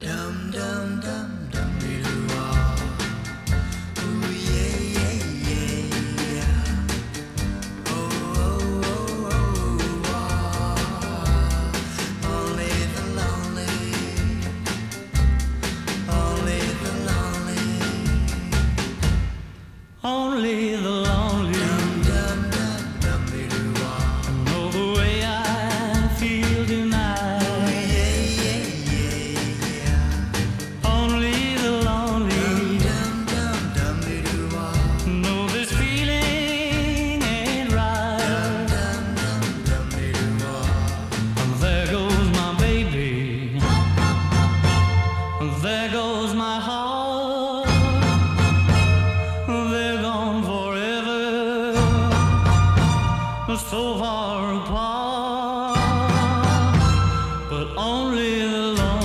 Dum dum dum dum doo ah. Ooh yeah yeah yeah yeah. Oh oh oh oh ah. Only the lonely, only the lonely, Only the lonely dum dum dum dum doo ah. know the way I feel tonight. Yeah yeah yeah yeah. Only the lonely Dum dum dum doo ah. know this feeling ain't right. Dum dum dum doo ah. There goes my baby. There goes my heart.